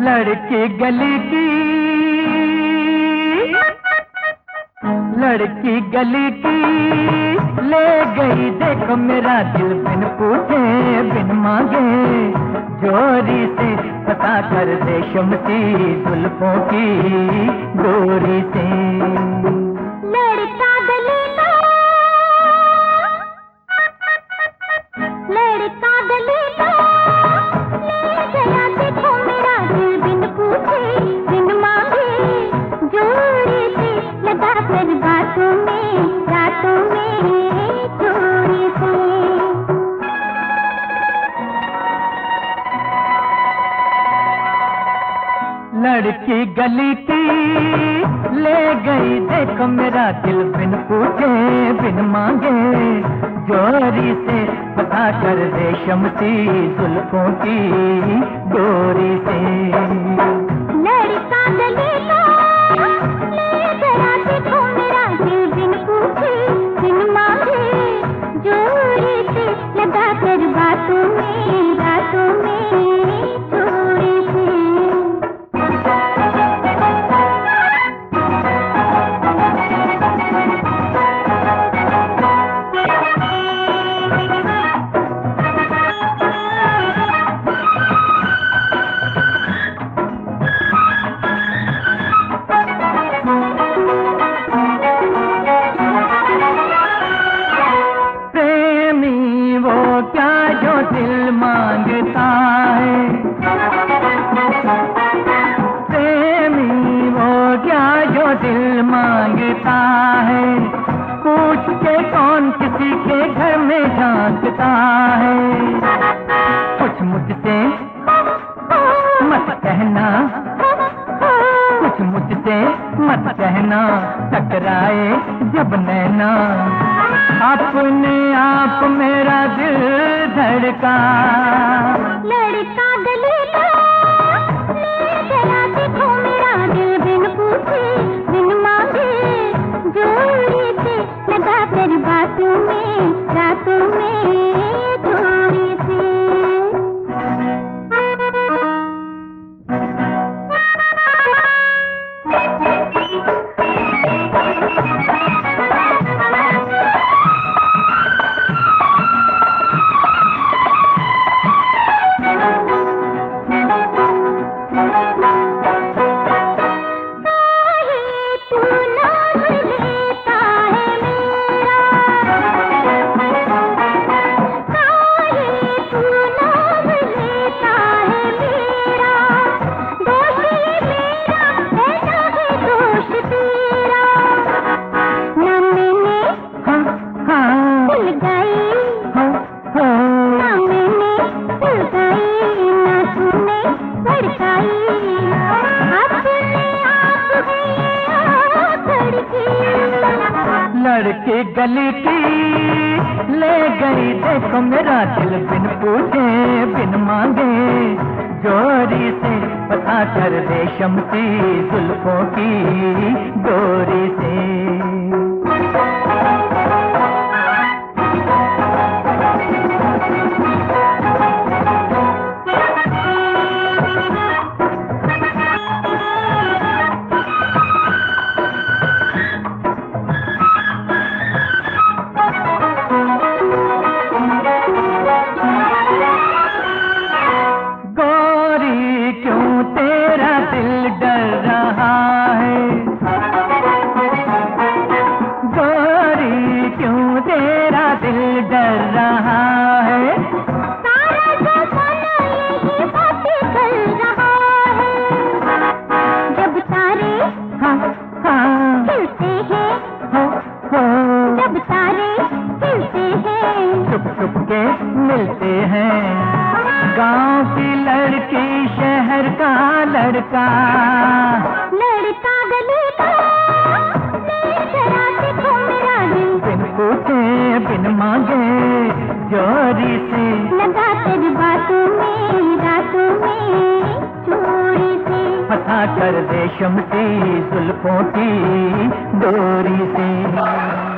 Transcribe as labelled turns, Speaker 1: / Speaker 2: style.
Speaker 1: लड़की गली की, लड़की गली की ले गई देखो मेरा दिल, बिन पूछे बिन मांगे जोरी से पता कर रेशम सी जुल्फों की डोरी से।
Speaker 2: लड़का गली का, लड़का गली का ले गया देखो मेरा दिल, बिन पूछे बिन मांगे जोरी से लगा कर बातों में, रातों में चोरी से।
Speaker 1: लड़की गली की ले गई देखो मेरा दिल, बिन पूछे बिन मांगे जोरी से पता कर रेशम सी जुल्फों की डोरी से।
Speaker 2: लड़का गली का ले गया देखो मेरा दिल, बिन पूछे बिन मांगे जोरी से लगा कर बातों में, रातों में चोरी से।
Speaker 1: दिल मांगता है प्रेमी वो क्या जो दिल मांगता है, पूछ के कौन किसी के घर में झांकता है। कुछ मुझसे मत कहना, कुछ मुझसे मत कहना, टकराए जब नैना अपने आप मेरा दिल धड़का।
Speaker 2: लड़का गली का ले गया देखो मेरा दिल, बिन पूछे बिन मांगे जोरी से लगा कर बातों में, रातों में चोरी से।
Speaker 1: लड़की गली की ले गई देखो मेरा दिल, बिन पूछे बिन मांगे जोरी से पता कर रेशम सी जुल्फों की डोरी से। मिलते हैं गांव की लड़की शहर का लड़का।
Speaker 2: लड़का गली का ले गया देखो मेरा दिल,
Speaker 1: बिन पूछे बिन मांगे जोरी से
Speaker 2: लगा कर बातों में, रातों में चोरी से।
Speaker 1: फंसा कर रेशम सी जुल्फों की डोरी से।